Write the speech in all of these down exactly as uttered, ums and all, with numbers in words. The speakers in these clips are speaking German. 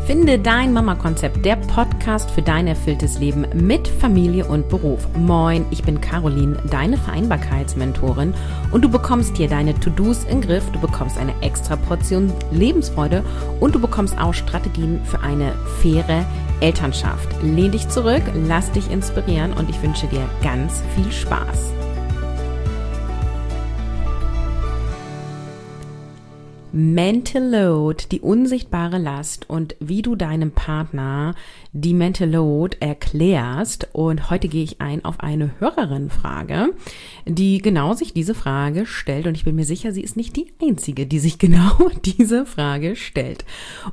Finde dein Mama-Konzept, der Podcast für dein erfülltes Leben mit Familie und Beruf. Moin, ich bin Caroline, deine Vereinbarkeitsmentorin und du bekommst hier deine To-Dos in den Griff, du bekommst eine extra Portion Lebensfreude und du bekommst auch Strategien für eine faire Elternschaft. Lehn dich zurück, lass dich inspirieren und ich wünsche dir ganz viel Spaß. Mental Load, die unsichtbare Last und wie du deinem Partner die Mental Load erklärst. Und heute gehe ich ein auf eine Hörerin-Frage, die genau sich diese Frage stellt. Und ich bin mir sicher, sie ist nicht die einzige, die sich genau diese Frage stellt.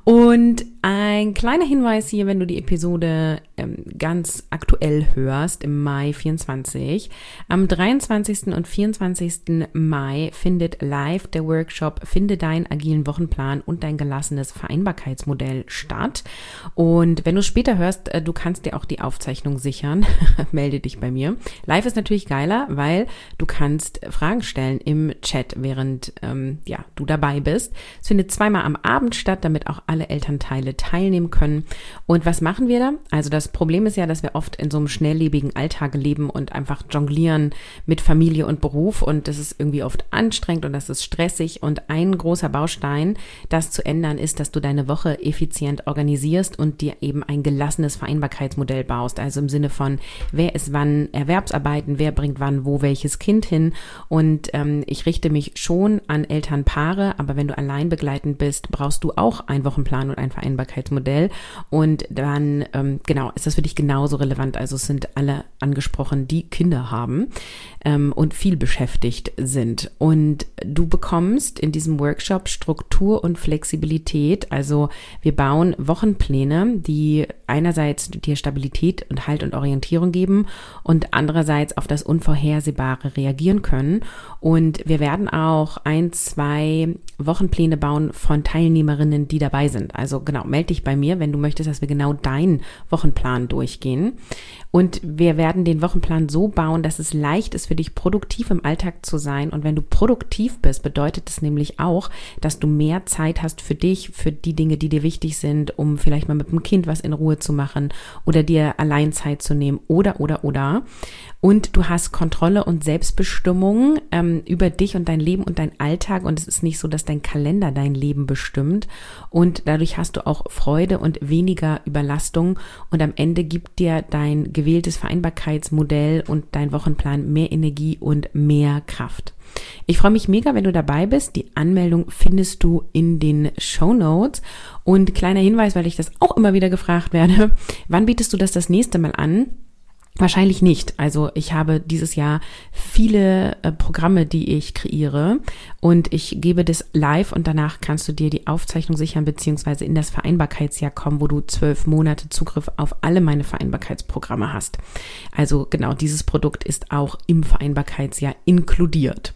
Und ein kleiner Hinweis hier, wenn du die Episode ähm, ganz aktuell hörst, im Mai vierundzwanzig. Am dreiundzwanzigsten und vierundzwanzigsten Mai findet live der Workshop Finde dein agilen Wochenplan und dein gelassenes Vereinbarkeitsmodell statt. Und wenn du später hörst, du kannst dir auch die Aufzeichnung sichern, melde dich bei mir. Live ist natürlich geiler, weil du kannst Fragen stellen im Chat, während ähm, ja, du dabei bist. Es findet zweimal am Abend statt, damit auch alle Elternteile teilnehmen können. Und was machen wir da? Also das Problem ist ja, dass wir oft in so einem schnelllebigen Alltag leben und einfach jonglieren mit Familie und Beruf und das ist irgendwie oft anstrengend und das ist stressig und ein großer Baustein, das zu ändern ist, dass du deine Woche effizient organisierst und dir eben ein gelassenes Vereinbarkeitsmodell baust. Also im Sinne von, wer ist wann Erwerbsarbeiten, wer bringt wann wo welches Kind hin und ähm, ich richte mich schon an Elternpaare, aber wenn du allein begleitend bist, brauchst du auch einen Wochenplan und ein Vereinbarkeitsmodell und dann, ähm, genau, ist das für dich genauso relevant. Also es sind alle angesprochen, die Kinder haben ähm, und viel beschäftigt sind und du bekommst in diesem Workshop Struktur und Flexibilität. Also wir bauen Wochenpläne, die einerseits dir Stabilität und Halt und Orientierung geben und andererseits auf das Unvorhersehbare reagieren können. Und wir werden auch ein, zwei Wochenpläne bauen von Teilnehmerinnen, die dabei sind. Also genau, melde dich bei mir, wenn du möchtest, dass wir genau deinen Wochenplan durchgehen. Und wir werden den Wochenplan so bauen, dass es leicht ist für dich, produktiv im Alltag zu sein. Und wenn du produktiv bist, bedeutet es nämlich auch, dass du mehr Zeit hast für dich, für die Dinge, die dir wichtig sind, um vielleicht mal mit dem Kind was in Ruhe zu machen oder dir allein Zeit zu nehmen oder, oder, oder. Und du hast Kontrolle und Selbstbestimmung ähm, über dich und dein Leben und dein Alltag. Und es ist nicht so, dass dein Kalender dein Leben bestimmt. Und dadurch hast du auch Freude und weniger Überlastung. Und am Ende gibt dir dein gewähltes Vereinbarkeitsmodell und dein Wochenplan mehr Energie und mehr Kraft. Ich freue mich mega, wenn du dabei bist. Die Anmeldung findest du in den Shownotes. Und kleiner Hinweis, weil ich das auch immer wieder gefragt werde, wann bietest du das das nächste Mal an? Wahrscheinlich nicht. Also ich habe dieses Jahr viele äh, Programme, die ich kreiere und ich gebe das live und danach kannst du dir die Aufzeichnung sichern beziehungsweise in das Vereinbarkeitsjahr kommen, wo du zwölf Monate Zugriff auf alle meine Vereinbarkeitsprogramme hast. Also genau, dieses Produkt ist auch im Vereinbarkeitsjahr inkludiert.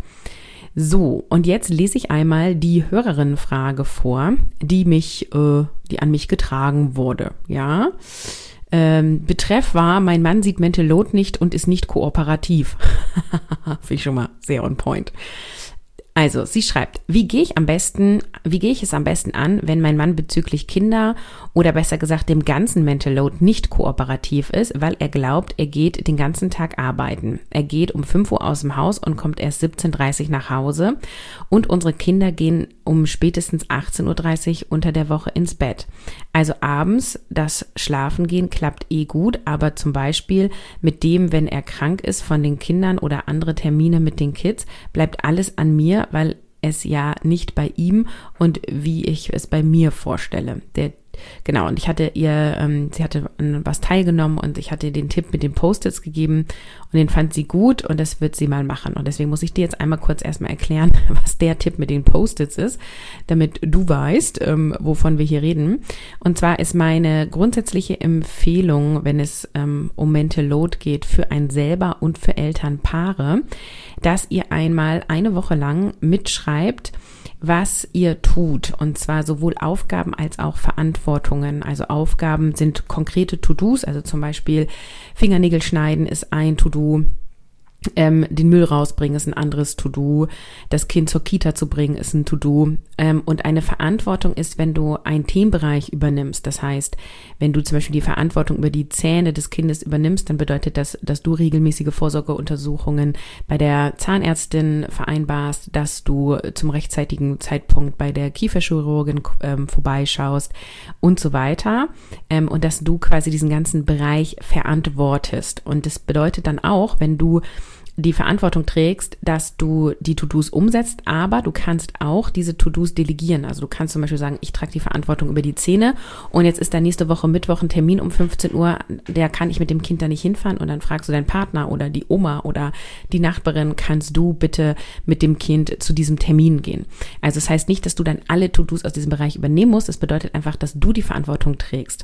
So, und jetzt lese ich einmal die Hörerinnenfrage vor, die mich, äh, die an mich getragen wurde, ja. Ähm, Betreff war, mein Mann sieht Mental Load nicht und ist nicht kooperativ. Finde ich schon mal sehr on point. Also, sie schreibt, wie gehe ich am besten, wie gehe ich es am besten an, wenn mein Mann bezüglich Kinder oder besser gesagt dem ganzen Mental Load nicht kooperativ ist, weil er glaubt, er geht den ganzen Tag arbeiten. Er geht um fünf Uhr aus dem Haus und kommt erst siebzehn Uhr dreißig nach Hause und unsere Kinder gehen um spätestens achtzehn Uhr dreißig unter der Woche ins Bett. Also abends das Schlafengehen klappt eh gut, aber zum Beispiel mit dem, wenn er krank ist von den Kindern oder andere Termine mit den Kids, bleibt alles an mir, weil es ja nicht bei ihm und wie ich es bei mir vorstelle. Der Genau, und ich hatte ihr, ähm, sie hatte an was teilgenommen und ich hatte ihr den Tipp mit den Post-its gegeben und den fand sie gut und das wird sie mal machen. Und deswegen muss ich dir jetzt einmal kurz erstmal erklären, was der Tipp mit den Post-its ist, damit du weißt, ähm, wovon wir hier reden. Und zwar ist meine grundsätzliche Empfehlung, wenn es ähm, um Mental Load geht, für einen selber und für Elternpaare, dass ihr einmal eine Woche lang mitschreibt, was ihr tut, und zwar sowohl Aufgaben als auch Verantwortungen. Also Aufgaben sind konkrete To-Dos, also zum Beispiel Fingernägel schneiden ist ein To-Do, Ähm, den Müll rausbringen ist ein anderes To-Do. Das Kind zur Kita zu bringen ist ein To-Do. Ähm, und eine Verantwortung ist, wenn du einen Themenbereich übernimmst. Das heißt, wenn du zum Beispiel die Verantwortung über die Zähne des Kindes übernimmst, dann bedeutet das, dass du regelmäßige Vorsorgeuntersuchungen bei der Zahnärztin vereinbarst, dass du zum rechtzeitigen Zeitpunkt bei der Kieferchirurgin ähm, vorbeischaust und so weiter. Ähm, und dass du quasi diesen ganzen Bereich verantwortest. Und das bedeutet dann auch, wenn du die Verantwortung trägst, dass du die To-Dos umsetzt, aber du kannst auch diese To-Dos delegieren. Also du kannst zum Beispiel sagen, ich trage die Verantwortung über die Zähne und jetzt ist da nächste Woche Mittwoch ein Termin um fünfzehn Uhr, der kann ich mit dem Kind da nicht hinfahren und dann fragst du deinen Partner oder die Oma oder die Nachbarin, kannst du bitte mit dem Kind zu diesem Termin gehen. Also das heißt nicht, dass du dann alle To-Dos aus diesem Bereich übernehmen musst, es bedeutet einfach, dass du die Verantwortung trägst.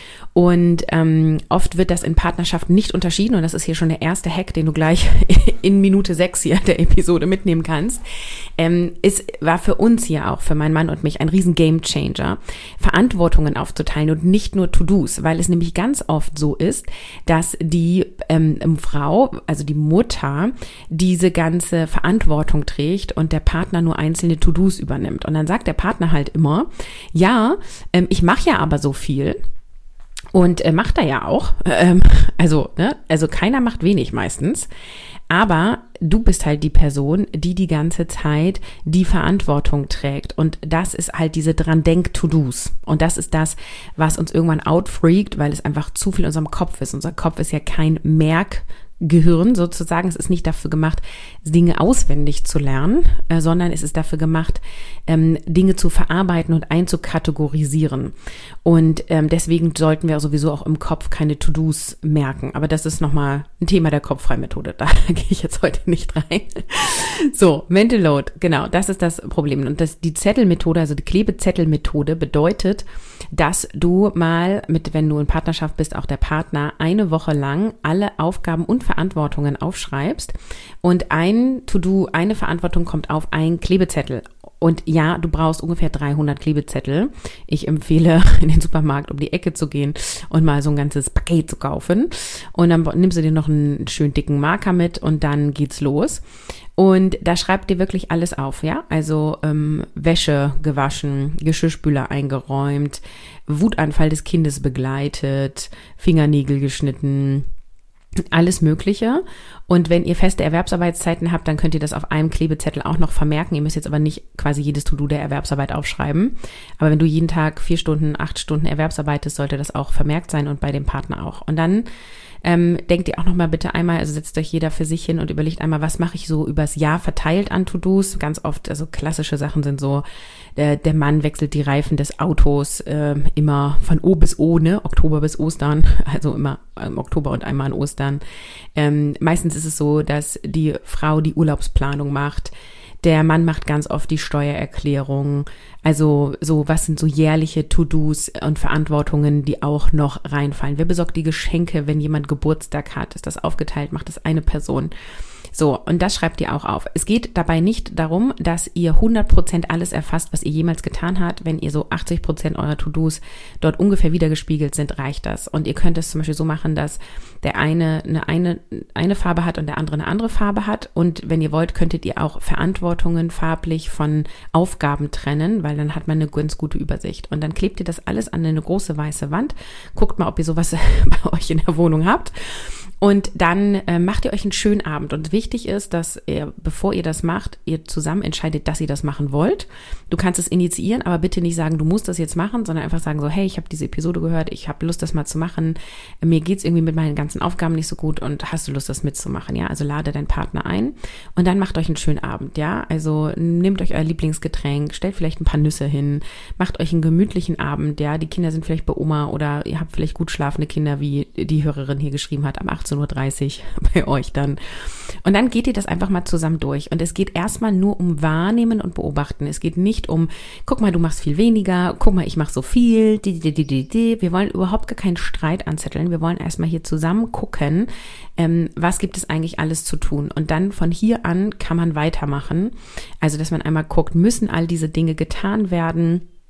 Und ähm, oft wird das in Partnerschaften nicht unterschieden und das ist hier schon der erste Hack, den du gleich in Minute sechs hier der Episode mitnehmen kannst. Ähm, es war für uns hier auch, für meinen Mann und mich, ein riesen Gamechanger, Verantwortungen aufzuteilen und nicht nur To-Dos, weil es nämlich ganz oft so ist, dass die ähm, Frau, also die Mutter, diese ganze Verantwortung trägt und der Partner nur einzelne To-Dos übernimmt. Und dann sagt der Partner halt immer, ja, ähm, ich mache ja aber so viel. Und äh, macht er ja auch, ähm, also, ne, also keiner macht wenig meistens, aber du bist halt die Person, die die ganze Zeit die Verantwortung trägt und das ist halt diese Dran-Denk-To-Dos und das ist das, was uns irgendwann outfreakt, weil es einfach zu viel in unserem Kopf ist. Unser Kopf ist ja kein Merk Gehirn sozusagen. Es ist nicht dafür gemacht, Dinge auswendig zu lernen, äh, sondern es ist dafür gemacht, ähm, Dinge zu verarbeiten und einzukategorisieren. Und ähm, deswegen sollten wir sowieso auch im Kopf keine To-Dos merken. Aber das ist nochmal ein Thema der Kopffreimethode. Da gehe ich jetzt heute nicht rein. So, Mental Load, genau, das ist das Problem. Und das, die Zettelmethode, also die Klebezettelmethode bedeutet, dass du mal mit, wenn du in Partnerschaft bist, auch der Partner, eine Woche lang alle Aufgaben und Verantwortungen aufschreibst und ein To-Do, eine Verantwortung kommt auf ein Klebezettel. Und ja, du brauchst ungefähr dreihundert Klebezettel. Ich empfehle, in den Supermarkt um die Ecke zu gehen und mal so ein ganzes Paket zu kaufen. Und dann nimmst du dir noch einen schön dicken Marker mit und dann geht's los. Und da schreibt dir wirklich alles auf, ja? Also ähm, Wäsche gewaschen, Geschirrspüler eingeräumt, Wutanfall des Kindes begleitet, Fingernägel geschnitten, alles Mögliche. Und wenn ihr feste Erwerbsarbeitszeiten habt, dann könnt ihr das auf einem Klebezettel auch noch vermerken. Ihr müsst jetzt aber nicht quasi jedes To-Do der Erwerbsarbeit aufschreiben. Aber wenn du jeden Tag vier Stunden, acht Stunden Erwerbsarbeitest, sollte das auch vermerkt sein und bei dem Partner auch. Und dann ähm, denkt ihr auch nochmal bitte einmal, also setzt euch jeder für sich hin und überlegt einmal, was mache ich so übers Jahr verteilt an To-Dos. Ganz oft, also klassische Sachen sind so, der, der Mann wechselt die Reifen des Autos äh, immer von O bis O, ne, Oktober bis Ostern, also immer im Oktober und einmal an Ostern. Ähm, meistens ist es so, dass die Frau die Urlaubsplanung macht. Der Mann macht ganz oft die Steuererklärung. Also so, was sind so jährliche To-Dos und Verantwortungen, die auch noch reinfallen? Wer besorgt die Geschenke, wenn jemand Geburtstag hat? Ist das aufgeteilt? Macht das eine Person? So, und das schreibt ihr auch auf. Es geht dabei nicht darum, dass ihr hundert Prozent alles erfasst, was ihr jemals getan habt. Wenn ihr so achtzig Prozent eurer To-Dos dort ungefähr wiedergespiegelt sind, reicht das. Und ihr könnt es zum Beispiel so machen, dass der eine eine, eine eine Farbe hat und der andere eine andere Farbe hat. Und wenn ihr wollt, könntet ihr auch Verantwortungen farblich von Aufgaben trennen, weil dann hat man eine ganz gute Übersicht. Und dann klebt ihr das alles an eine große weiße Wand. Guckt mal, ob ihr sowas bei euch in der Wohnung habt. Und dann äh, macht ihr euch einen schönen Abend. Und wichtig ist, dass ihr, bevor ihr das macht, ihr zusammen entscheidet, dass ihr das machen wollt. Du kannst es initiieren, aber bitte nicht sagen, du musst das jetzt machen, sondern einfach sagen so, hey, ich habe diese Episode gehört, ich habe Lust, das mal zu machen. Mir geht's irgendwie mit meinen ganzen Aufgaben nicht so gut und hast du Lust, das mitzumachen, ja? Also lade deinen Partner ein und dann macht euch einen schönen Abend, ja? Also nehmt euch euer Lieblingsgetränk, stellt vielleicht ein paar Nüsse hin, macht euch einen gemütlichen Abend, ja? Die Kinder sind vielleicht bei Oma oder ihr habt vielleicht gut schlafende Kinder, wie die Hörerin hier geschrieben hat, am achtzehn Uhr dreißig bei euch dann. Und dann geht ihr das einfach mal zusammen durch. Und es geht erstmal nur um Wahrnehmen und Beobachten. Es geht nicht um, guck mal, du machst viel weniger, guck mal, ich mache so viel. Wir wollen überhaupt gar keinen Streit anzetteln. Wir wollen erstmal hier zusammen gucken, ähm, was gibt es eigentlich alles zu tun. Und dann von hier an kann man weitermachen. Also, dass man einmal guckt, müssen all diese Dinge getan werden?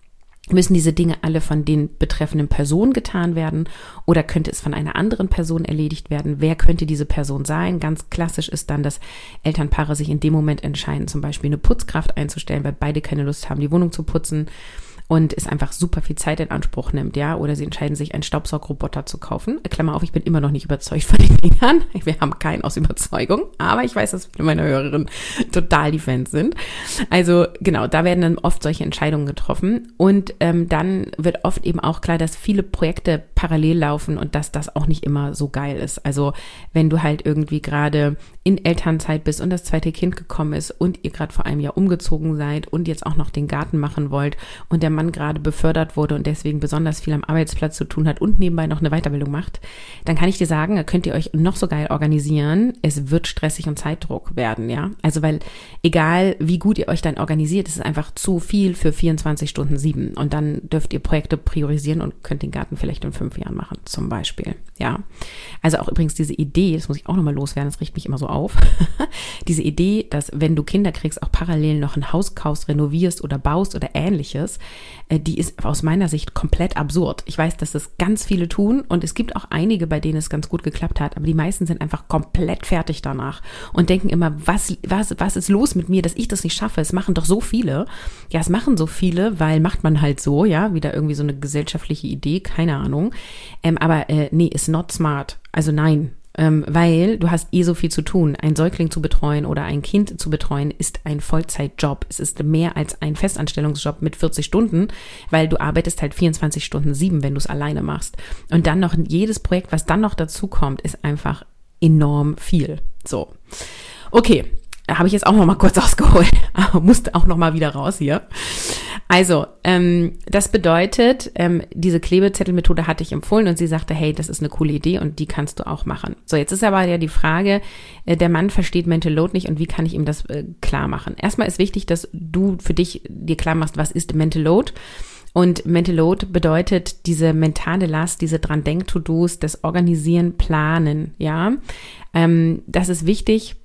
Müssen diese Dinge alle von den betreffenden Personen getan werden oder könnte es von einer anderen Person erledigt werden? Wer könnte diese Person sein? Ganz klassisch ist dann, dass Elternpaare sich in dem Moment entscheiden, zum Beispiel eine Putzkraft einzustellen, weil beide keine Lust haben, die Wohnung zu putzen und es einfach super viel Zeit in Anspruch nimmt, ja, oder sie entscheiden sich, einen Staubsaugroboter zu kaufen. Klammer auf, ich bin immer noch nicht überzeugt von den Dingern. Wir haben keinen aus Überzeugung, aber ich weiß, dass viele meiner Hörerinnen total die Fans sind. Also genau, da werden dann oft solche Entscheidungen getroffen und ähm, dann wird oft eben auch klar, dass viele Projekte parallel laufen und dass das auch nicht immer so geil ist. Also wenn du halt irgendwie gerade in Elternzeit bist und das zweite Kind gekommen ist und ihr gerade vor einem Jahr umgezogen seid und jetzt auch noch den Garten machen wollt und der Mann gerade befördert wurde und deswegen besonders viel am Arbeitsplatz zu tun hat und nebenbei noch eine Weiterbildung macht, dann kann ich dir sagen, da könnt ihr euch noch so geil organisieren, es wird stressig und Zeitdruck werden, ja. Also weil egal wie gut ihr euch dann organisiert, es ist einfach zu viel für vierundzwanzig Stunden sieben und dann dürft ihr Projekte priorisieren und könnt den Garten vielleicht in fünf Jahren machen, zum Beispiel, ja. Also auch übrigens diese Idee, das muss ich auch nochmal loswerden, das riecht mich immer so auf, diese Idee, dass wenn du Kinder kriegst, auch parallel noch ein Haus kaufst, renovierst oder baust oder ähnliches, die ist aus meiner Sicht komplett absurd. Ich weiß, dass das ganz viele tun und es gibt auch einige, bei denen es ganz gut geklappt hat, aber die meisten sind einfach komplett fertig danach und denken immer, was, was, was ist los mit mir, dass ich das nicht schaffe? Es machen doch so viele. Ja, es machen so viele, weil macht man halt so, ja, wieder irgendwie so eine gesellschaftliche Idee, keine Ahnung. Ähm, aber äh, nee, ist not smart. Also nein. Ähm, weil du hast eh so viel zu tun. Ein Säugling zu betreuen oder ein Kind zu betreuen ist ein Vollzeitjob. Es ist mehr als ein Festanstellungsjob mit vierzig Stunden, weil du arbeitest halt vierundzwanzig Stunden sieben, wenn du es alleine machst. Und dann noch jedes Projekt, was dann noch dazu kommt, ist einfach enorm viel. So, okay, habe ich jetzt auch noch mal kurz ausgeholt, aber musste auch noch mal wieder raus hier. Also, ähm, das bedeutet, ähm, diese Klebezettelmethode hatte ich empfohlen und sie sagte, hey, das ist eine coole Idee und die kannst du auch machen. So, jetzt ist aber ja die Frage, äh, der Mann versteht Mental Load nicht und wie kann ich ihm das äh, klar machen? Erstmal ist wichtig, dass du für dich dir klar machst, was ist Mental Load? Und Mental Load bedeutet diese mentale Last, diese dran Denk-To-Dos, das Organisieren, Planen, ja. Ähm, das ist wichtig,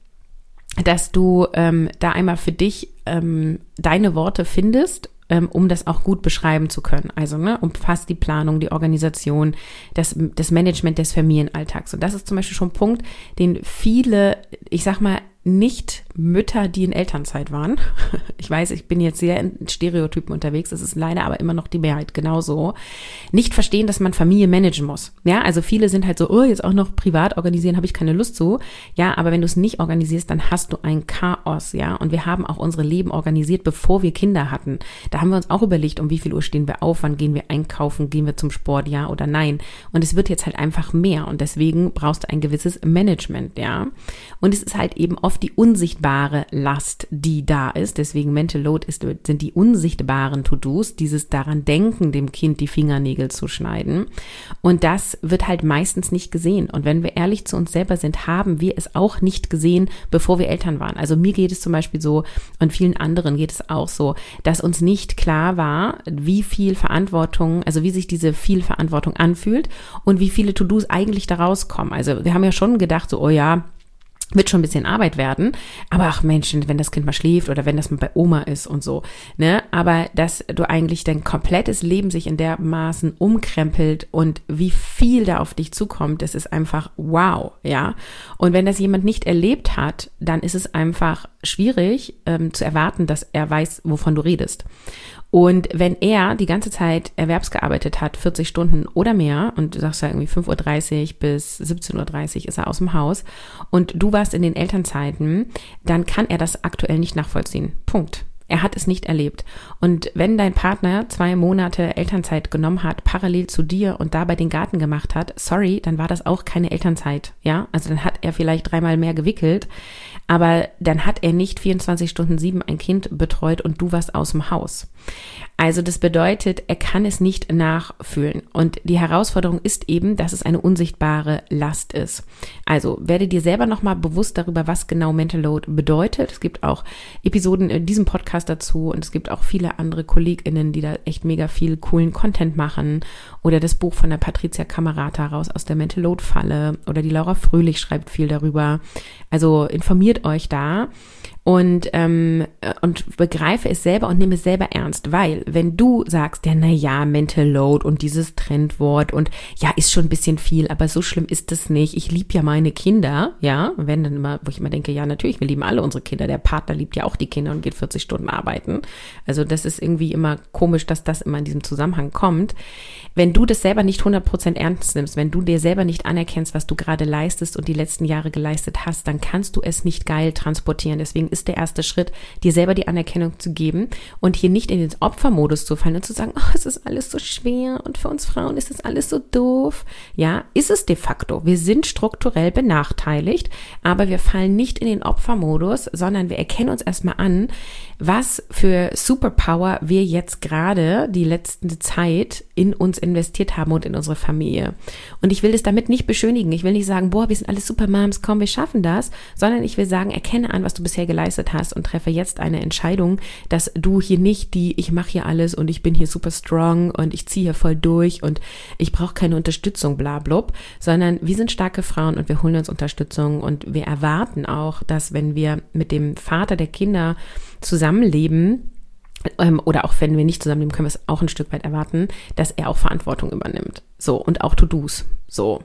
dass du ähm, da einmal für dich ähm, deine Worte findest, ähm, um das auch gut beschreiben zu können. Also ne, umfasst die Planung, die Organisation, das, das Management des Familienalltags. Und das ist zum Beispiel schon ein Punkt, den viele, ich sag mal, nicht Mütter, die in Elternzeit waren. Ich weiß, ich bin jetzt sehr in Stereotypen unterwegs. Das ist leider aber immer noch die Mehrheit genauso. Nicht verstehen, dass man Familie managen muss. Ja, also viele sind halt so, oh, jetzt auch noch privat organisieren, habe ich keine Lust zu. Ja, aber wenn du es nicht organisierst, dann hast du ein Chaos, ja. Und wir haben auch unsere Leben organisiert, bevor wir Kinder hatten. Da haben wir uns auch überlegt, um wie viel Uhr stehen wir auf, wann gehen wir einkaufen, gehen wir zum Sport, ja oder nein. Und es wird jetzt halt einfach mehr und deswegen brauchst du ein gewisses Management, ja. Und es ist halt eben oft die unsichtbare Last, die da ist. Deswegen Mental Load ist, sind die unsichtbaren To-Dos, dieses daran denken, dem Kind die Fingernägel zu schneiden. Und das wird halt meistens nicht gesehen. Und wenn wir ehrlich zu uns selber sind, haben wir es auch nicht gesehen, bevor wir Eltern waren. Also mir geht es zum Beispiel so und vielen anderen geht es auch so, dass uns nicht klar war, wie viel Verantwortung, also wie sich diese viel Verantwortung anfühlt und wie viele To-Dos eigentlich da rauskommen. Also wir haben ja schon gedacht, so, oh ja, wird schon ein bisschen Arbeit werden, aber ach Mensch, wenn das Kind mal schläft oder wenn das mal bei Oma ist und so, ne, aber dass du eigentlich dein komplettes Leben sich in dermaßen umkrempelt und wie viel da auf dich zukommt, das ist einfach wow, ja, und wenn das jemand nicht erlebt hat, dann ist es einfach schwierig ähm, zu erwarten, dass er weiß, wovon du redest. Und wenn er die ganze Zeit erwerbsgearbeitet hat, vierzig Stunden oder mehr, und du sagst ja irgendwie fünf Uhr dreißig bis siebzehn Uhr dreißig ist er aus dem Haus und du warst in den Elternzeiten, dann kann er das aktuell nicht nachvollziehen. Punkt. Er hat es nicht erlebt. Und wenn dein Partner zwei Monate Elternzeit genommen hat, parallel zu dir und dabei den Garten gemacht hat, sorry, dann war das auch keine Elternzeit, ja? Also dann hat er vielleicht dreimal mehr gewickelt, aber dann hat er nicht vierundzwanzig Stunden sieben ein Kind betreut und du warst aus dem Haus. Also das bedeutet, er kann es nicht nachfühlen. Und die Herausforderung ist eben, dass es eine unsichtbare Last ist. Also werde dir selber nochmal bewusst darüber, was genau Mental Load bedeutet. Es gibt auch Episoden in diesem Podcast, Podcast dazu und es gibt auch viele andere KollegInnen, die da echt mega viel coolen Content machen oder das Buch von der Patricia Camerata raus aus der Mental Load Falle oder die Laura Fröhlich schreibt viel darüber. Also informiert euch da. Und, ähm, und begreife es selber und nehme es selber ernst, weil wenn du sagst, ja, na ja, Mental Load und dieses Trendwort und ja, ist schon ein bisschen viel, aber so schlimm ist es nicht. Ich liebe ja meine Kinder, ja, wenn dann immer, wo ich immer denke, ja, natürlich, wir lieben alle unsere Kinder. Der Partner liebt ja auch die Kinder und geht vierzig Stunden arbeiten. Also das ist irgendwie immer komisch, dass das immer in diesem Zusammenhang kommt. Wenn du das selber nicht hundert Prozent ernst nimmst, wenn du dir selber nicht anerkennst, was du gerade leistest und die letzten Jahre geleistet hast, dann kannst du es nicht geil transportieren. Deswegen ist der erste Schritt, dir selber die Anerkennung zu geben und hier nicht in den Opfermodus zu fallen und zu sagen, oh, es ist alles so schwer und für uns Frauen ist das alles so doof. Ja, ist es de facto. Wir sind strukturell benachteiligt, aber wir fallen nicht in den Opfermodus, sondern wir erkennen uns erstmal an, was für Superpower wir jetzt gerade die letzte Zeit in uns investiert haben und in unsere Familie. Und ich will es damit nicht beschönigen. Ich will nicht sagen, boah, wir sind alles Supermoms, komm, wir schaffen das, sondern ich will sagen, erkenne an, was du bisher geleistet hast und treffe jetzt eine Entscheidung, dass du hier nicht die, ich mache hier alles und ich bin hier super strong und ich ziehe hier voll durch und ich brauche keine Unterstützung, bla blub, sondern wir sind starke Frauen und wir holen uns Unterstützung und wir erwarten auch, dass wenn wir mit dem Vater der Kinder zusammenleben, ähm, oder auch wenn wir nicht zusammenleben, können wir es auch ein Stück weit erwarten, dass er auch Verantwortung übernimmt. So, und auch To-Dos. So.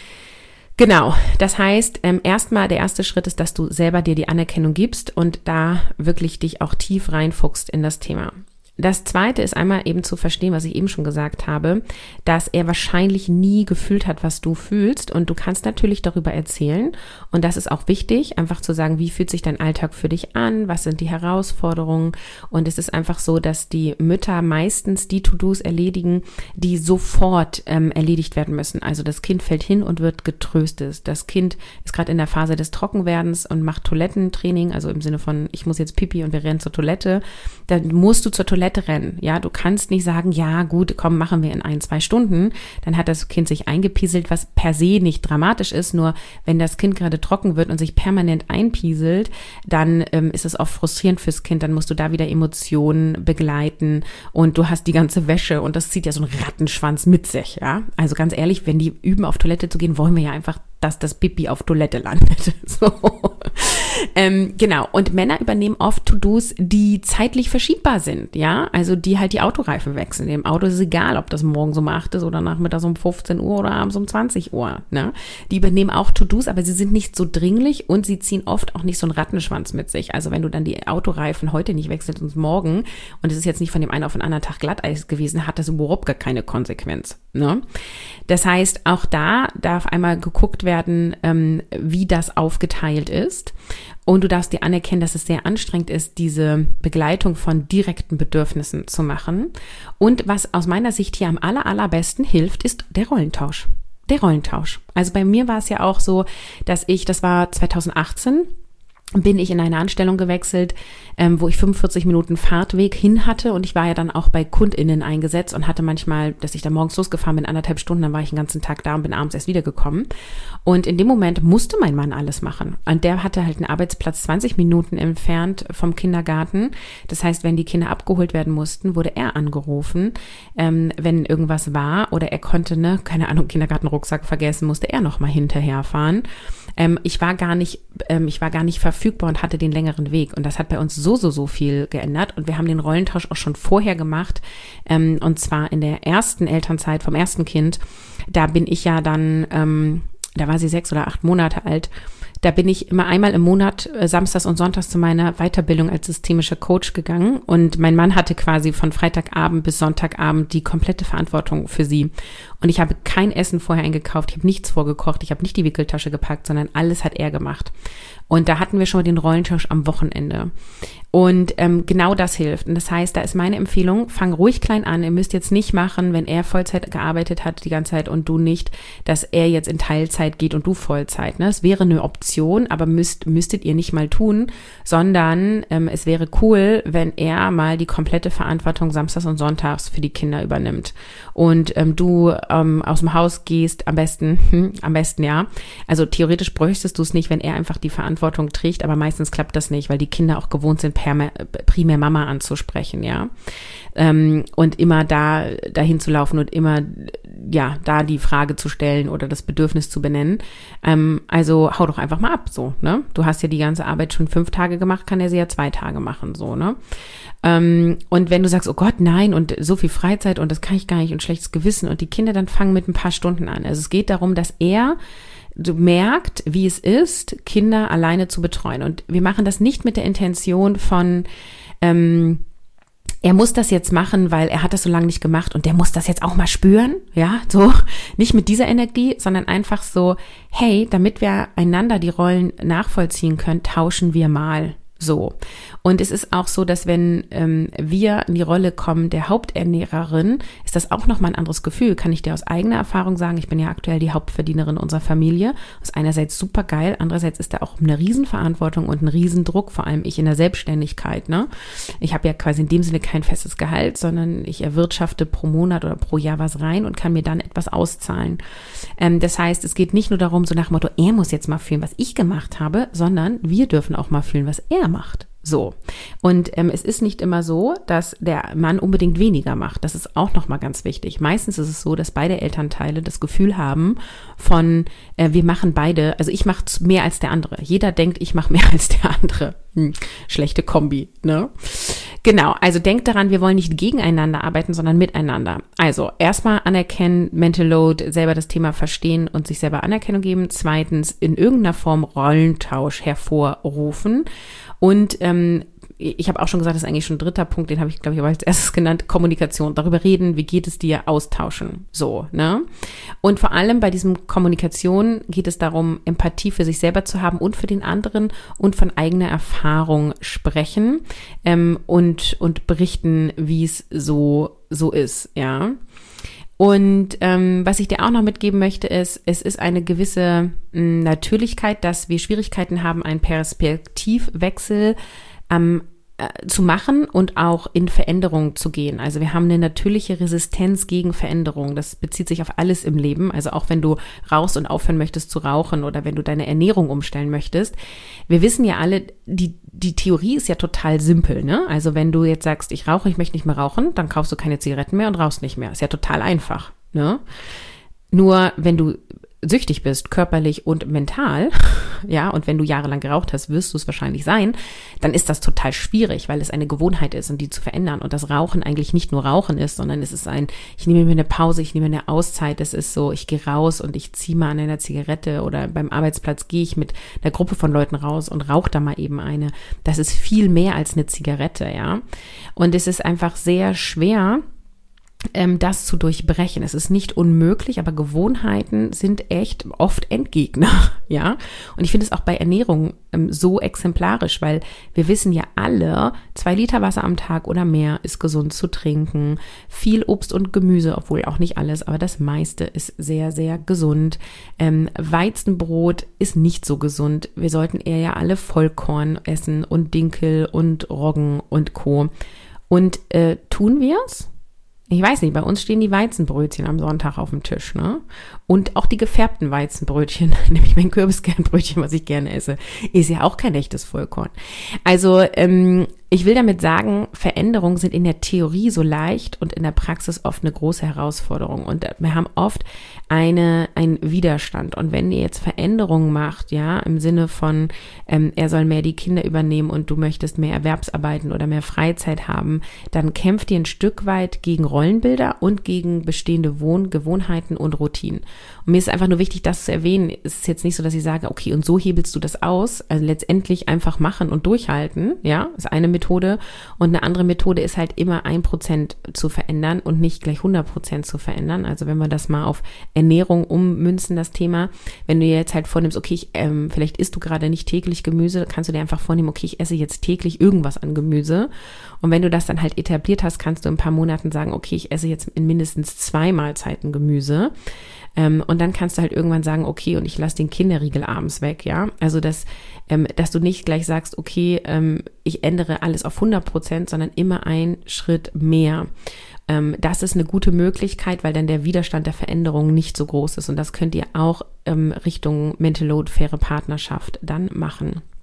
Genau, das heißt, ähm, erstmal der erste Schritt ist, dass du selber dir die Anerkennung gibst und da wirklich dich auch tief reinfuchst in das Thema. Das zweite ist einmal eben zu verstehen, was ich eben schon gesagt habe, dass er wahrscheinlich nie gefühlt hat, was du fühlst und du kannst natürlich darüber erzählen und das ist auch wichtig, einfach zu sagen, wie fühlt sich dein Alltag für dich an, was sind die Herausforderungen und es ist einfach so, dass die Mütter meistens die To-Dos erledigen, die sofort ähm, erledigt werden müssen. Also das Kind fällt hin und wird getröstet. Das Kind ist gerade in der Phase des Trockenwerdens und macht Toilettentraining, also im Sinne von, ich muss jetzt Pipi und wir rennen zur Toilette. Dann musst du zur Toilette rennen. Ja, du kannst nicht sagen, ja gut, komm, machen wir in ein, zwei Stunden. Dann hat das Kind sich eingepieselt, was per se nicht dramatisch ist. Nur wenn das Kind gerade trocken wird und sich permanent einpieselt, dann ähm, ist es auch frustrierend fürs Kind. Dann musst du da wieder Emotionen begleiten und du hast die ganze Wäsche und das zieht ja so einen Rattenschwanz mit sich. Ja, also ganz ehrlich, wenn die üben, auf Toilette zu gehen, wollen wir ja einfach, dass das Pipi auf Toilette landet. So. Ähm, genau. Und Männer übernehmen oft To-Dos, die zeitlich verschiebbar sind, ja. Also die halt die Autoreifen wechseln. Dem Auto ist es egal, ob das morgens um acht ist oder nachmittags um fünfzehn Uhr oder abends um zwanzig Uhr, ne. Die übernehmen auch To-Dos, aber sie sind nicht so dringlich und sie ziehen oft auch nicht so einen Rattenschwanz mit sich. Also wenn du dann die Autoreifen heute nicht wechselst und morgen, und es ist jetzt nicht von dem einen auf den anderen Tag Glatteis gewesen, hat das überhaupt gar keine Konsequenz, ne. Das heißt, auch da darf einmal geguckt werden, ähm, wie das aufgeteilt ist. Und du darfst dir anerkennen, dass es sehr anstrengend ist, diese Begleitung von direkten Bedürfnissen zu machen. Und was aus meiner Sicht hier am aller, allerbesten hilft, ist der Rollentausch. Der Rollentausch. Also bei mir war es ja auch so, dass ich, das war zwanzig achtzehn, bin ich in eine Anstellung gewechselt, ähm, wo ich fünfundvierzig Minuten Fahrtweg hin hatte und ich war ja dann auch bei KundInnen eingesetzt und hatte manchmal, dass ich da morgens losgefahren bin, anderthalb Stunden, dann war ich den ganzen Tag da und bin abends erst wiedergekommen und in dem Moment musste mein Mann alles machen und der hatte halt einen Arbeitsplatz zwanzig Minuten entfernt vom Kindergarten, das heißt, wenn die Kinder abgeholt werden mussten, wurde er angerufen, ähm, wenn irgendwas war oder er konnte, ne, keine Ahnung, Kindergartenrucksack vergessen, musste er nochmal hinterherfahren. Ähm, ich war gar nicht, ähm, ich war gar nicht verfügbar und hatte den längeren Weg. Und das hat bei uns so, so, so viel geändert. Und wir haben den Rollentausch auch schon vorher gemacht. Ähm, und zwar in der ersten Elternzeit vom ersten Kind. Da bin ich ja dann, ähm, da war sie sechs oder acht Monate alt. Da bin ich immer einmal im Monat, äh, samstags und sonntags, zu meiner Weiterbildung als systemischer Coach gegangen. Und mein Mann hatte quasi von Freitagabend bis Sonntagabend die komplette Verantwortung für sie. Und ich habe kein Essen vorher eingekauft, ich habe nichts vorgekocht, ich habe nicht die Wickeltasche gepackt, sondern alles hat er gemacht. Und da hatten wir schon mal den Rollentausch am Wochenende. Und ähm, genau das hilft. Und das heißt, da ist meine Empfehlung, fang ruhig klein an. Ihr müsst jetzt nicht machen, wenn er Vollzeit gearbeitet hat die ganze Zeit und du nicht, dass er jetzt in Teilzeit geht und du Vollzeit. Ne? Es wäre eine Option, aber müsst, müsstet ihr nicht mal tun, sondern ähm, es wäre cool, wenn er mal die komplette Verantwortung samstags und sonntags für die Kinder übernimmt. Und ähm, du ähm, aus dem Haus gehst, am besten, hm, am besten ja. Also theoretisch bräuchtest du es nicht, wenn er einfach die Verantwortung Verantwortung trägt, aber meistens klappt das nicht, weil die Kinder auch gewohnt sind, primär, primär Mama anzusprechen, ja. Ähm, und immer da dahin zu laufen und immer ja da die Frage zu stellen oder das Bedürfnis zu benennen. Ähm, also hau doch einfach mal ab, so, ne? Du hast ja die ganze Arbeit schon fünf Tage gemacht, kann er sie ja zwei Tage machen, so, ne? Ähm, und wenn du sagst, oh Gott, nein, und so viel Freizeit und das kann ich gar nicht und schlechtes Gewissen und die Kinder dann fangen mit ein paar Stunden an. Also es geht darum, dass er du merkt, wie es ist, Kinder alleine zu betreuen. Und wir machen das nicht mit der Intention von, ähm, er muss das jetzt machen, weil er hat das so lange nicht gemacht und der muss das jetzt auch mal spüren, ja, so, nicht mit dieser Energie, sondern einfach so, hey, damit wir einander die Rollen nachvollziehen können, tauschen wir mal. So. Und es ist auch so, dass wenn ähm, wir in die Rolle kommen der Haupternährerin, ist das auch nochmal ein anderes Gefühl, kann ich dir aus eigener Erfahrung sagen. Ich bin ja aktuell die Hauptverdienerin unserer Familie. Das ist einerseits super geil, andererseits ist da auch eine Riesenverantwortung und ein Riesendruck, vor allem ich in der Selbstständigkeit. Ne? Ich habe ja quasi in dem Sinne kein festes Gehalt, sondern ich erwirtschafte pro Monat oder pro Jahr was rein und kann mir dann etwas auszahlen. Ähm, das heißt, es geht nicht nur darum, so nach dem Motto, er muss jetzt mal fühlen, was ich gemacht habe, sondern wir dürfen auch mal fühlen, was er macht. So. Und ähm, es ist nicht immer so, dass der Mann unbedingt weniger macht. Das ist auch nochmal ganz wichtig. Meistens ist es so, dass beide Elternteile das Gefühl haben von, äh, wir machen beide, also ich mache mehr als der andere. Jeder denkt, ich mache mehr als der andere. Hm, schlechte Kombi, ne? Genau, also denkt daran, wir wollen nicht gegeneinander arbeiten, sondern miteinander. Also erstmal anerkennen, Mental Load, selber das Thema verstehen und sich selber Anerkennung geben. Zweitens, in irgendeiner Form Rollentausch hervorrufen. Und ähm, ich habe auch schon gesagt, das ist eigentlich schon ein dritter Punkt, den habe ich, glaube ich, aber als erstes genannt, Kommunikation. Darüber reden, wie geht es dir, austauschen. So, ne? Und vor allem bei diesem Kommunikation geht es darum, Empathie für sich selber zu haben und für den anderen und von eigener Erfahrung sprechen ähm, und, und berichten, wie es so, so ist, ja. Und ähm, was ich dir auch noch mitgeben möchte, ist, es ist eine gewisse mh, Natürlichkeit, dass wir Schwierigkeiten haben, einen Perspektivwechsel ähm, äh, zu machen und auch in Veränderung zu gehen. Also wir haben eine natürliche Resistenz gegen Veränderung. Das bezieht sich auf alles im Leben. Also auch wenn du rauchst und aufhören möchtest zu rauchen oder wenn du deine Ernährung umstellen möchtest. Wir wissen ja alle, die Die Theorie ist ja total simpel, ne? Also wenn du jetzt sagst, ich rauche, ich möchte nicht mehr rauchen, dann kaufst du keine Zigaretten mehr und rauchst nicht mehr. Ist ja total einfach, ne? Nur wenn du süchtig bist, körperlich und mental, ja, und wenn du jahrelang geraucht hast, wirst du es wahrscheinlich sein, dann ist das total schwierig, weil es eine Gewohnheit ist und die zu verändern und das Rauchen eigentlich nicht nur Rauchen ist, sondern es ist ein, ich nehme mir eine Pause, ich nehme mir eine Auszeit, es ist so, ich gehe raus und ich ziehe mal an einer Zigarette oder beim Arbeitsplatz gehe ich mit einer Gruppe von Leuten raus und rauche da mal eben eine. Das ist viel mehr als eine Zigarette, ja, und es ist einfach sehr schwer, das zu durchbrechen. Es ist nicht unmöglich, aber Gewohnheiten sind echt oft Endgegner, ja. Und ich finde es auch bei Ernährung ähm, so exemplarisch, weil wir wissen ja alle, zwei Liter Wasser am Tag oder mehr ist gesund zu trinken. Viel Obst und Gemüse, obwohl auch nicht alles, aber das meiste ist sehr, sehr gesund. Ähm, Weizenbrot ist nicht so gesund. Wir sollten eher ja alle Vollkorn essen und Dinkel und Roggen und Co. Und äh, tun wir's? Ich weiß nicht, bei uns stehen die Weizenbrötchen am Sonntag auf dem Tisch, ne? Und auch die gefärbten Weizenbrötchen, nämlich mein Kürbiskernbrötchen, was ich gerne esse, ist ja auch kein echtes Vollkorn. Also ähm, ich will damit sagen, Veränderungen sind in der Theorie so leicht und in der Praxis oft eine große Herausforderung. Und wir haben oft eine einen Widerstand. Und wenn ihr jetzt Veränderungen macht, ja, im Sinne von, ähm, er soll mehr die Kinder übernehmen und du möchtest mehr Erwerbsarbeiten oder mehr Freizeit haben, dann kämpft ihr ein Stück weit gegen Rollenbilder und gegen bestehende Wohn- Gewohnheiten und Routinen. Und mir ist einfach nur wichtig, das zu erwähnen. Es ist jetzt nicht so, dass ich sage, okay, und so hebelst du das aus. Also letztendlich einfach machen und durchhalten, ja, ist eine Methode. Und eine andere Methode ist halt immer ein Prozent zu verändern und nicht gleich hundert Prozent zu verändern. Also wenn wir das mal auf Ernährung ummünzen, das Thema, wenn du dir jetzt halt vornimmst, okay, ich, ähm, vielleicht isst du gerade nicht täglich Gemüse, kannst du dir einfach vornehmen, okay, ich esse jetzt täglich irgendwas an Gemüse. Und wenn du das dann halt etabliert hast, kannst du in ein paar Monaten sagen, okay, ich esse jetzt in mindestens zwei Mahlzeiten Gemüse. Ähm, und dann kannst du halt irgendwann sagen, okay, und ich lasse den Kinderriegel abends weg, ja. Also, dass, ähm, dass du nicht gleich sagst, okay, ähm, ich ändere alles auf hundert Prozent, sondern immer ein Schritt mehr. Ähm, das ist eine gute Möglichkeit, weil dann der Widerstand der Veränderung nicht so groß ist. Und das könnt ihr auch ähm, Richtung Mental Load, faire Partnerschaft dann machen.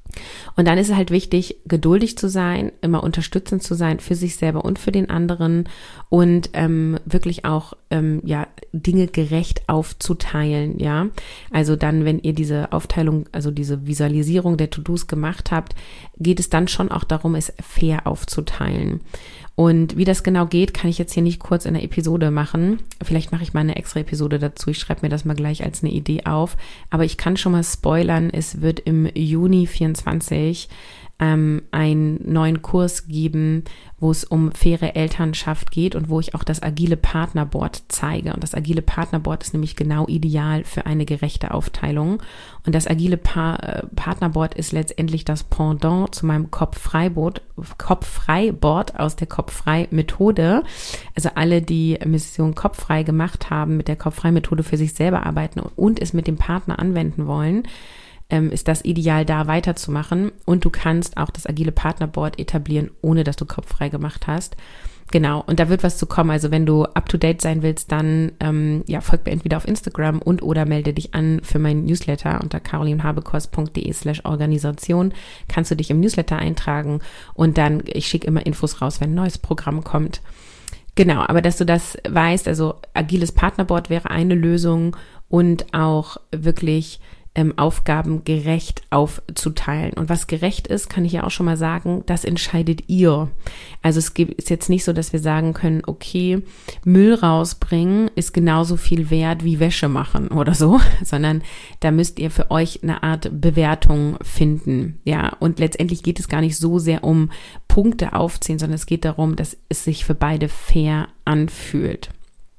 Und dann ist es halt wichtig, geduldig zu sein, immer unterstützend zu sein für sich selber und für den anderen und ähm, wirklich auch ähm, ja Dinge gerecht aufzuteilen, ja. Also dann, wenn ihr diese Aufteilung, also diese Visualisierung der To-Dos gemacht habt, geht es dann schon auch darum, es fair aufzuteilen. Und wie das genau geht, kann ich jetzt hier nicht kurz in der Episode machen. Vielleicht mache ich mal eine extra Episode dazu. Ich schreibe mir das mal gleich als eine Idee auf. Aber ich kann schon mal spoilern, es wird im Juni vierundzwanzig ähm, einen neuen Kurs geben, wo es um faire Elternschaft geht und wo ich auch das agile Partnerboard zeige. Und das agile Partnerboard ist nämlich genau ideal für eine gerechte Aufteilung. Und das agile pa- Partnerboard ist letztendlich das Pendant zu meinem Kopf-Frei-Board, Kopf-Frei-Board aus der Kopf-Frei-Methode. Also alle, die Mission Kopf-Frei gemacht haben, mit der Kopf-Frei-Methode für sich selber arbeiten und es mit dem Partner anwenden wollen, ist das ideal, da weiterzumachen. Und du kannst auch das agile Partnerboard etablieren, ohne dass du kopffrei gemacht hast. Genau, und da wird was zu kommen. Also wenn du up-to-date sein willst, dann ähm, ja, folg mir entweder auf Instagram und oder melde dich an für meinen Newsletter unter carolinhabekos.de slash Organisation. Kannst du dich im Newsletter eintragen und dann, ich schicke immer Infos raus, wenn ein neues Programm kommt. Genau, aber dass du das weißt, also agiles Partnerboard wäre eine Lösung und auch wirklich Aufgaben gerecht aufzuteilen. Und was gerecht ist, kann ich ja auch schon mal sagen, das entscheidet ihr. Also es gibt, ist jetzt nicht so, dass wir sagen können, okay, Müll rausbringen ist genauso viel wert wie Wäsche machen oder so, sondern da müsst ihr für euch eine Art Bewertung finden. Ja, und letztendlich geht es gar nicht so sehr um Punkte aufziehen, sondern es geht darum, dass es sich für beide fair anfühlt.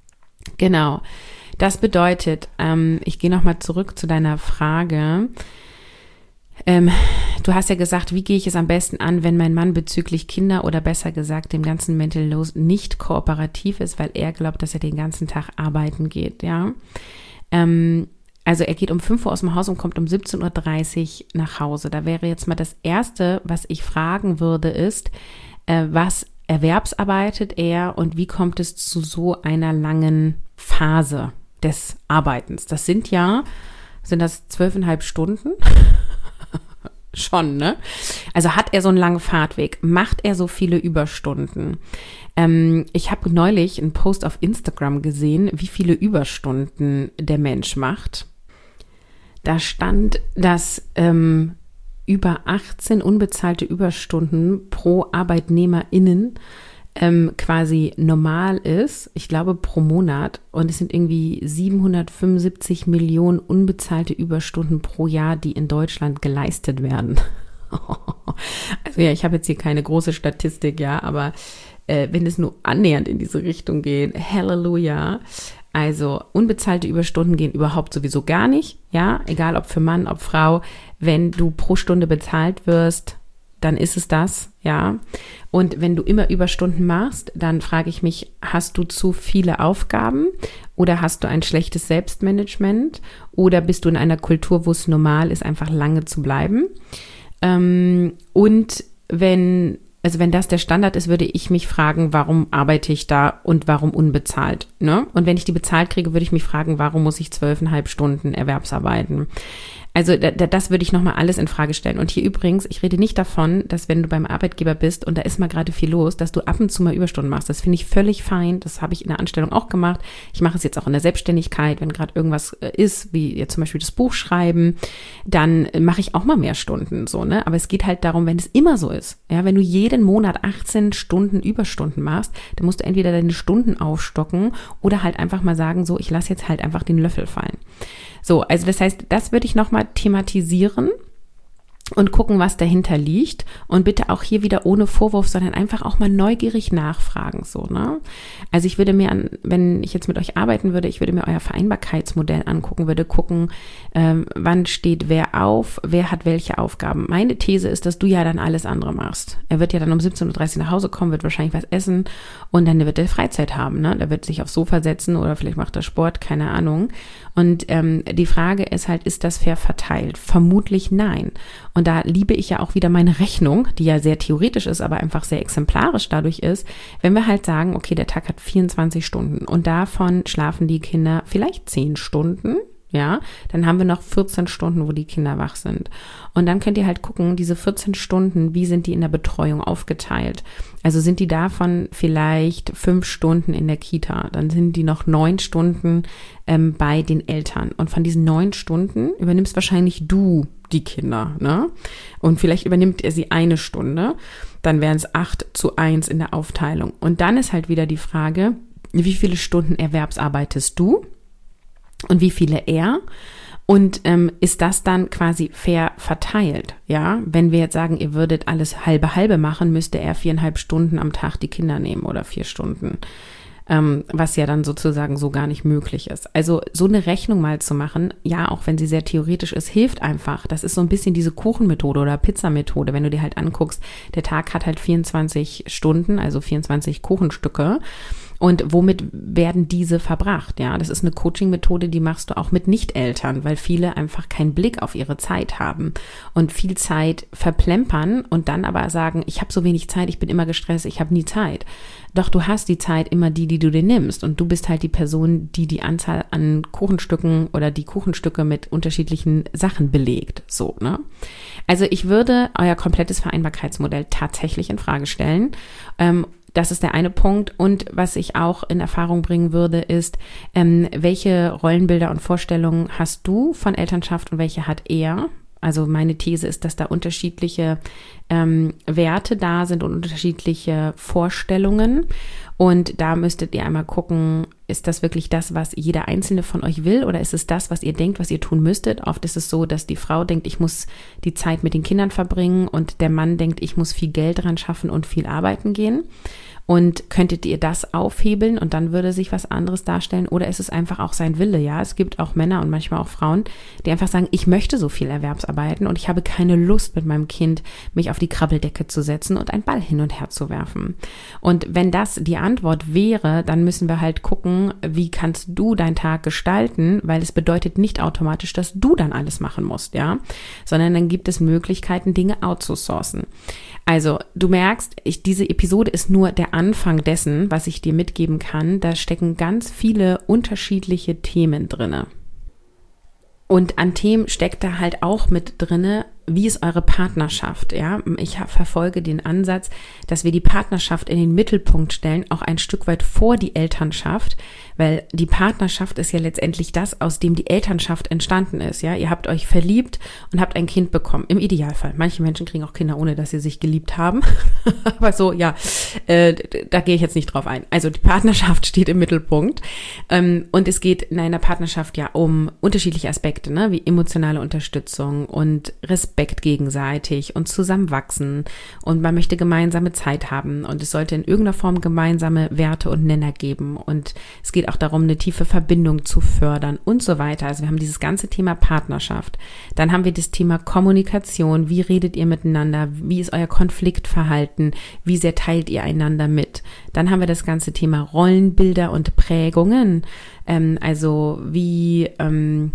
Genau. Das bedeutet, ähm, ich gehe nochmal zurück zu deiner Frage. Ähm, du hast ja gesagt, wie gehe ich es am besten an, wenn mein Mann bezüglich Kinder oder besser gesagt dem ganzen Mental Load nicht kooperativ ist, weil er glaubt, dass er den ganzen Tag arbeiten geht, ja. Ähm, also er geht um fünf Uhr aus dem Haus und kommt um siebzehn Uhr dreißig nach Hause. Da wäre jetzt mal das Erste, was ich fragen würde, ist, äh, was erwerbsarbeitet er und wie kommt es zu so einer langen Phase des Arbeitens? Das sind ja, sind das zwölfeinhalb Stunden? Schon, ne? Also hat er so einen langen Fahrtweg? Macht er so viele Überstunden? Ähm, ich habe neulich einen Post auf Instagram gesehen, wie viele Überstunden der Mensch macht. Da stand, dass ähm, über achtzehn unbezahlte Überstunden pro ArbeitnehmerInnen ähm, quasi normal ist, ich glaube pro Monat, und es sind irgendwie siebenhundertfünfundsiebzig Millionen unbezahlte Überstunden pro Jahr, die in Deutschland geleistet werden. Also ja, ich habe jetzt hier keine große Statistik, ja, aber äh, wenn es nur annähernd in diese Richtung geht, Halleluja. Also unbezahlte Überstunden gehen überhaupt sowieso gar nicht, ja, egal ob für Mann, ob Frau, wenn du pro Stunde bezahlt wirst, dann ist es das, ja. Und wenn du immer Überstunden machst, dann frage ich mich, hast du zu viele Aufgaben oder hast du ein schlechtes Selbstmanagement oder bist du in einer Kultur, wo es normal ist, einfach lange zu bleiben? Ähm, und wenn, also wenn das der Standard ist, würde ich mich fragen, warum arbeite ich da und warum unbezahlt, ne? Und wenn ich die bezahlt kriege, würde ich mich fragen, warum muss ich zwölfeinhalb Stunden Erwerbsarbeiten? Also da, da, das würde ich nochmal alles in Frage stellen. Und hier übrigens, ich rede nicht davon, dass wenn du beim Arbeitgeber bist und da ist mal gerade viel los, dass du ab und zu mal Überstunden machst. Das finde ich völlig fein. Das habe ich in der Anstellung auch gemacht. Ich mache es jetzt auch in der Selbstständigkeit, wenn gerade irgendwas ist, wie jetzt zum Beispiel das Buch schreiben, dann mache ich auch mal mehr Stunden, so, ne? Aber es geht halt darum, wenn es immer so ist, ja, wenn du jeden Monat achtzehn Stunden Überstunden machst, dann musst du entweder deine Stunden aufstocken oder halt einfach mal sagen, so, ich lasse jetzt halt einfach den Löffel fallen. So, also das heißt, das würde ich nochmal thematisieren und gucken, was dahinter liegt. Und bitte auch hier wieder ohne Vorwurf, sondern einfach auch mal neugierig nachfragen, so, ne? Also ich würde mir, an, wenn ich jetzt mit euch arbeiten würde, ich würde mir euer Vereinbarkeitsmodell angucken, würde gucken, ähm, wann steht wer auf, wer hat welche Aufgaben. Meine These ist, dass du ja dann alles andere machst. Er wird ja dann um siebzehn Uhr dreißig nach Hause kommen, wird wahrscheinlich was essen und dann wird er Freizeit haben, ne? Der wird sich aufs Sofa setzen oder vielleicht macht er Sport, keine Ahnung. Und ähm, die Frage ist halt, ist das fair verteilt? Vermutlich nein. Und da liebe ich ja auch wieder meine Rechnung, die ja sehr theoretisch ist, aber einfach sehr exemplarisch dadurch ist, wenn wir halt sagen, okay, der Tag hat vierundzwanzig Stunden und davon schlafen die Kinder vielleicht zehn Stunden, ja, dann haben wir noch vierzehn Stunden, wo die Kinder wach sind. Und dann könnt ihr halt gucken, diese vierzehn Stunden, wie sind die in der Betreuung aufgeteilt? Also sind die davon vielleicht fünf Stunden in der Kita, dann sind die noch neun Stunden ähm, bei den Eltern. Und von diesen neun Stunden übernimmst wahrscheinlich du die Kinder, ne? Und vielleicht übernimmt er sie eine Stunde, dann wären es acht zu eins in der Aufteilung. Und dann ist halt wieder die Frage, wie viele Stunden erwerbsarbeitest du? Und wie viele er? Und ähm, ist das dann quasi fair verteilt? Ja, wenn wir jetzt sagen, ihr würdet alles halbe halbe machen, müsste er viereinhalb Stunden am Tag die Kinder nehmen oder vier Stunden, ähm, was ja dann sozusagen so gar nicht möglich ist. Also so eine Rechnung mal zu machen, ja, auch wenn sie sehr theoretisch ist, hilft einfach. Das ist so ein bisschen diese Kuchenmethode oder Pizzamethode, wenn du dir halt anguckst, der Tag hat halt vierundzwanzig Stunden, also vierundzwanzig Kuchenstücke. Und womit werden diese verbracht? Ja, das ist eine Coaching-Methode, die machst du auch mit Nicht-Eltern, weil viele einfach keinen Blick auf ihre Zeit haben und viel Zeit verplempern und dann aber sagen, ich habe so wenig Zeit, ich bin immer gestresst, ich habe nie Zeit. Doch du hast die Zeit immer die, die du dir nimmst und du bist halt die Person, die die Anzahl an Kuchenstücken oder die Kuchenstücke mit unterschiedlichen Sachen belegt. So, ne? Also ich würde euer komplettes Vereinbarkeitsmodell tatsächlich in Frage stellen. Ähm, Das ist der eine Punkt. Und was ich auch in Erfahrung bringen würde, ist, ähm, welche Rollenbilder und Vorstellungen hast du von Elternschaft und welche hat er? Also meine These ist, dass da unterschiedliche ähm, Werte da sind und unterschiedliche Vorstellungen. Und da müsstet ihr einmal gucken, ist das wirklich das, was jeder Einzelne von euch will oder ist es das, was ihr denkt, was ihr tun müsstet? Oft ist es so, dass die Frau denkt, ich muss die Zeit mit den Kindern verbringen und der Mann denkt, ich muss viel Geld dran schaffen und viel arbeiten gehen. Und könntet ihr das aufhebeln und dann würde sich was anderes darstellen oder ist es einfach auch sein Wille, ja? Es gibt auch Männer und manchmal auch Frauen, die einfach sagen, ich möchte so viel Erwerbsarbeiten und ich habe keine Lust mit meinem Kind, mich auf die Krabbeldecke zu setzen und einen Ball hin und her zu werfen. Und wenn das die Antwort wäre, dann müssen wir halt gucken, wie kannst du deinen Tag gestalten, weil es bedeutet nicht automatisch, dass du dann alles machen musst, ja? Sondern dann gibt es Möglichkeiten, Dinge outzusourcen. Also, du merkst, ich, diese Episode ist nur der Anfang dessen, was ich dir mitgeben kann. Da stecken ganz viele unterschiedliche Themen drinne. Und an Themen steckt da halt auch mit drinne, wie ist eure Partnerschaft, ja? Ich verfolge den Ansatz, dass wir die Partnerschaft in den Mittelpunkt stellen, auch ein Stück weit vor die Elternschaft, weil die Partnerschaft ist ja letztendlich das, aus dem die Elternschaft entstanden ist, ja? Ihr habt euch verliebt und habt ein Kind bekommen, im Idealfall. Manche Menschen kriegen auch Kinder, ohne dass sie sich geliebt haben, aber so, ja, äh, da gehe ich jetzt nicht drauf ein. Also die Partnerschaft steht im Mittelpunkt ähm, und es geht in einer Partnerschaft ja um unterschiedliche Aspekte, ne? Wie emotionale Unterstützung und Respekt gegenseitig und zusammenwachsen und man möchte gemeinsame Zeit haben und es sollte in irgendeiner Form gemeinsame Werte und Nenner geben und es geht auch darum, eine tiefe Verbindung zu fördern und so weiter. Also wir haben dieses ganze Thema Partnerschaft. Dann haben wir das Thema Kommunikation. Wie redet ihr miteinander? Wie ist euer Konfliktverhalten? Wie sehr teilt ihr einander mit? Dann haben wir das ganze Thema Rollenbilder und Prägungen. Ähm, also wie... Ähm,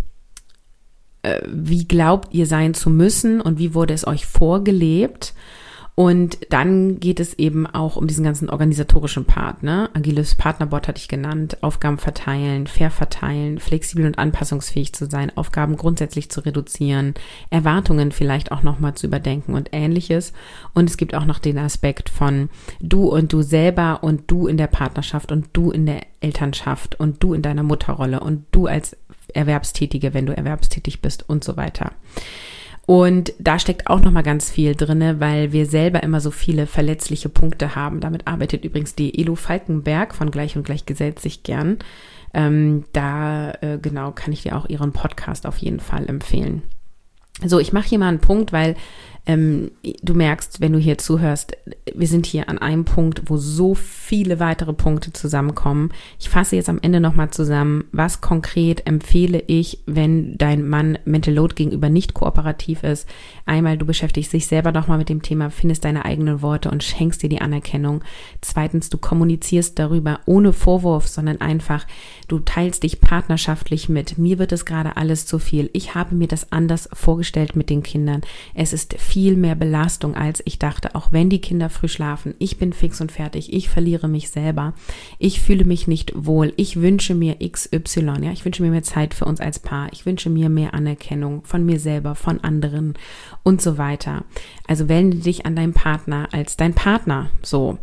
wie glaubt ihr sein zu müssen und wie wurde es euch vorgelebt? Und dann geht es eben auch um diesen ganzen organisatorischen Part, ne? Agiles Partnerboard hatte ich genannt, Aufgaben verteilen, fair verteilen, flexibel und anpassungsfähig zu sein, Aufgaben grundsätzlich zu reduzieren, Erwartungen vielleicht auch nochmal zu überdenken und Ähnliches. Und es gibt auch noch den Aspekt von du und du selber und du in der Partnerschaft und du in der Elternschaft und du in deiner Mutterrolle und du als Erwerbstätige, wenn du erwerbstätig bist und so weiter. Und da steckt auch nochmal ganz viel drinne, weil wir selber immer so viele verletzliche Punkte haben. Damit arbeitet übrigens die Elo Falkenberg von Gleich und Gleich gesellt sich gern. Ähm, da äh, genau kann ich dir auch ihren Podcast auf jeden Fall empfehlen. So, ich mache hier mal einen Punkt, weil ähm, du merkst, wenn du hier zuhörst, wir sind hier an einem Punkt, wo so viele weitere Punkte zusammenkommen. Ich fasse jetzt am Ende nochmal zusammen, was konkret empfehle ich, wenn dein Mann Mental Load gegenüber nicht kooperativ ist. Einmal, du beschäftigst dich selber nochmal mit dem Thema, findest deine eigenen Worte und schenkst dir die Anerkennung. Zweitens, du kommunizierst darüber ohne Vorwurf, sondern einfach, du teilst dich partnerschaftlich mit. Mir wird es gerade alles zu viel. Ich habe mir das anders vorgestellt mit den Kindern. Es ist viel mehr Belastung, als ich dachte, auch wenn die Kinder früh schlafen. Ich bin fix und fertig, ich verliere mich selber, ich fühle mich nicht wohl, ich wünsche mir X Y, ja, ich wünsche mir mehr Zeit für uns als Paar, ich wünsche mir mehr Anerkennung von mir selber, von anderen und so weiter. Also wende dich an deinen Partner als dein Partner, so.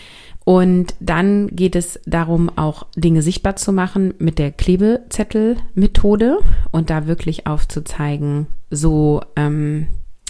Und dann geht es darum, auch Dinge sichtbar zu machen mit der Klebezettel-Methode und da wirklich aufzuzeigen, so, ähm,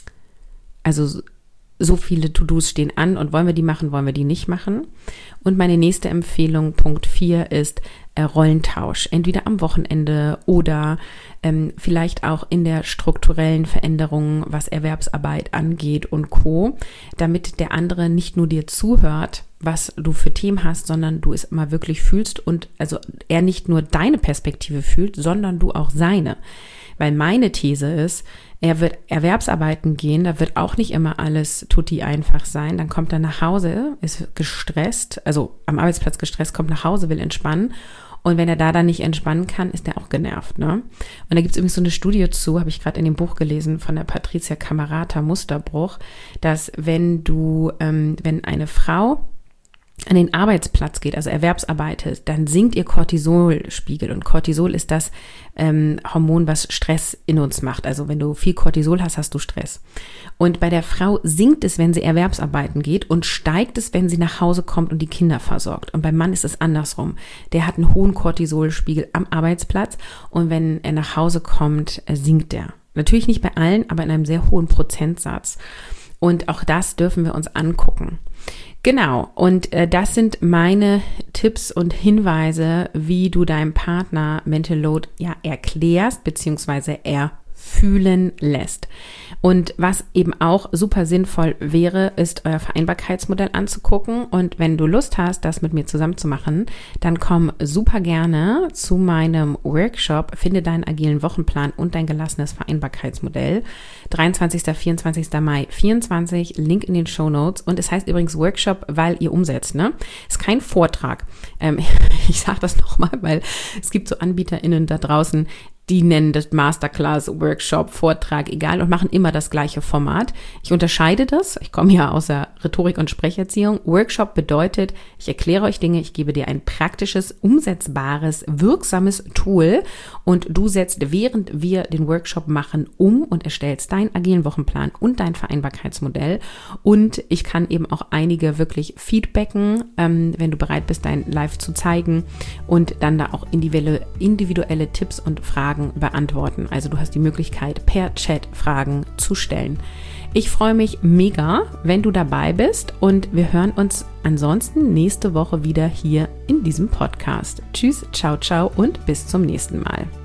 also so viele To-Dos stehen an und wollen wir die machen, wollen wir die nicht machen. Und meine nächste Empfehlung, Punkt vier, ist äh, Rollentausch. Entweder am Wochenende oder ähm, vielleicht auch in der strukturellen Veränderung, was Erwerbsarbeit angeht und Co., damit der andere nicht nur dir zuhört, was du für Themen hast, sondern du es mal wirklich fühlst und also er nicht nur deine Perspektive fühlt, sondern du auch seine. Weil meine These ist, er wird Erwerbsarbeiten gehen, da wird auch nicht immer alles tutti einfach sein. Dann kommt er nach Hause, ist gestresst, also am Arbeitsplatz gestresst, kommt nach Hause, will entspannen. Und wenn er da dann nicht entspannen kann, ist er auch genervt, ne? Und da gibt es übrigens so eine Studie zu, habe ich gerade in dem Buch gelesen von der Patricia Camerata, Musterbruch, dass wenn du, ähm, wenn eine Frau an den Arbeitsplatz geht, also erwerbsarbeitet, dann sinkt ihr Cortisolspiegel. Und Cortisol ist das ähm, Hormon, was Stress in uns macht. Also wenn du viel Cortisol hast, hast du Stress. Und bei der Frau sinkt es, wenn sie erwerbsarbeiten geht und steigt es, wenn sie nach Hause kommt und die Kinder versorgt. Und beim Mann ist es andersrum. Der hat einen hohen Cortisolspiegel am Arbeitsplatz und wenn er nach Hause kommt, sinkt der. Natürlich nicht bei allen, aber in einem sehr hohen Prozentsatz. Und auch das dürfen wir uns angucken. Genau, und äh, das sind meine Tipps und Hinweise, wie du deinem Partner Mental Load ja erklärst bzw. erfühlen lässt. Und was eben auch super sinnvoll wäre, ist euer Vereinbarkeitsmodell anzugucken. Und wenn du Lust hast, das mit mir zusammen zu machen, dann komm super gerne zu meinem Workshop, finde deinen agilen Wochenplan und dein gelassenes Vereinbarkeitsmodell. dreiundzwanzigster vierundzwanzigster Mai vierundzwanzig, Link in den Shownotes. Und es heißt übrigens Workshop, weil ihr umsetzt, ne? Ist kein Vortrag. Ähm, ich sage das nochmal, weil es gibt so AnbieterInnen da draußen, die nennen das Masterclass, Workshop, Vortrag, egal und machen immer das gleiche Format. Ich unterscheide das. Ich komme ja aus der Rhetorik- und Sprecherziehung. Workshop bedeutet, ich erkläre euch Dinge, ich gebe dir ein praktisches, umsetzbares, wirksames Tool und du setzt, während wir den Workshop machen, um und erstellst deinen agilen Wochenplan und dein Vereinbarkeitsmodell. Und ich kann eben auch einige wirklich feedbacken, ähm, wenn du bereit bist, dein Live zu zeigen und dann da auch individuelle, individuelle Tipps und Fragen beantworten. Also du hast die Möglichkeit, per Chat Fragen zu stellen. Ich freue mich mega, wenn du dabei bist und wir hören uns ansonsten nächste Woche wieder hier in diesem Podcast. Tschüss, ciao, ciao und bis zum nächsten Mal.